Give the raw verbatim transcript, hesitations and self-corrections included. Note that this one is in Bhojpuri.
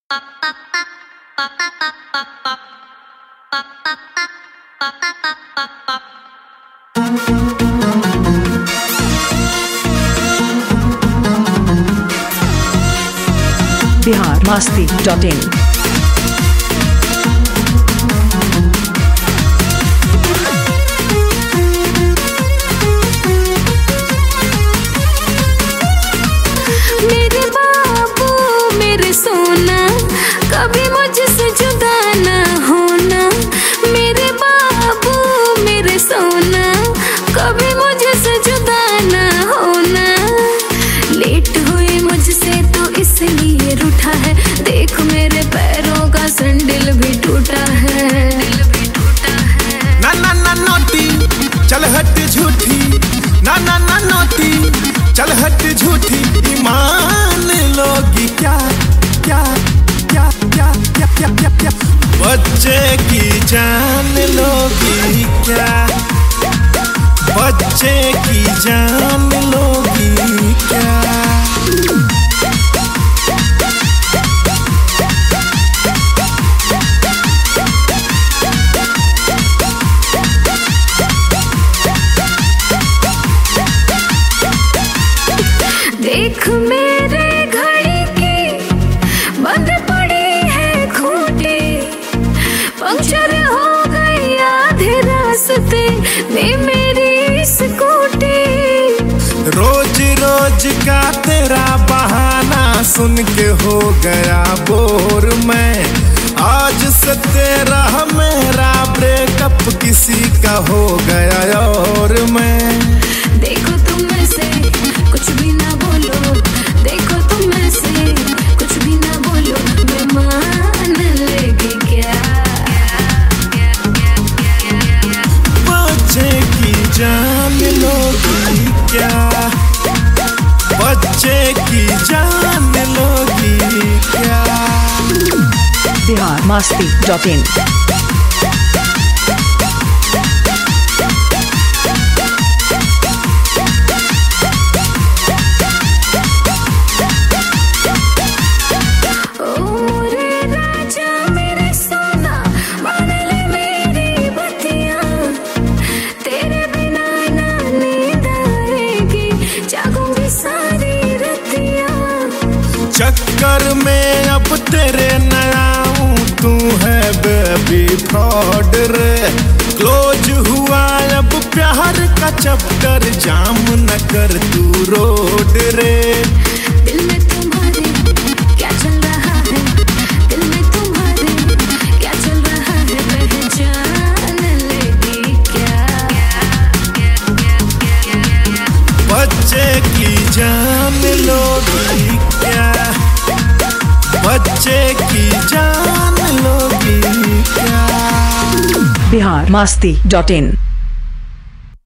बिहार मस्ती डॉट इन। मेरे बाबू मेरे सोना कभी मुझसे जुदा ना होना। मेरे बाबू मेरे सोना कभी मुझसे जुदा ना होना। लेट हुई मुझसे तो इसलिए रूठा है। देख मेरे पैरों का सैंडल भी टूटा है। ना ना ना नोटी चल हट झूठी। ना ना ना नोटी चल हट झूठी। ईमान लोगी क्या क्या क्या क्या क्या क्या क्या क्या बच्चे की जान लोगी क्या। बच्चे की जान लोगी क्या। देख मेरे घड़ी की बंद पड़ी है खूंटी। पंक्चर हो गई आधे रास्ते में मेरी स्कूटी। रोज रोज का तेरा बहाना सुन के हो गया बोर मैं। आज से तेरा मेरा ब्रेकअप किसी का हो गया और मैं। देखो तुम में से कुछ भी ना बोलो। देखो तुम में से कुछ भी ना बोलो। मैं मान लेगी क्या। बच्चे की जान लोगी क्या। बच्चे की जान लोगी क्या। Bihar Masti dot in. चक्कर में अब तेरे नया हूँ तू है बेबी फ्रॉड रे। क्लोज हुआ अब प्यार का चैप्टर जाम न कर तू रोड रे। दिल में तुम्हारे क्या चल रहा है। दिल में तुम्हारे क्या चल रहा है। पहचान लेगी क्या। बच्चे की जान लोगी क्या। बच्चे की जान लोगी क्या। बिहार मस्ती डॉट इन।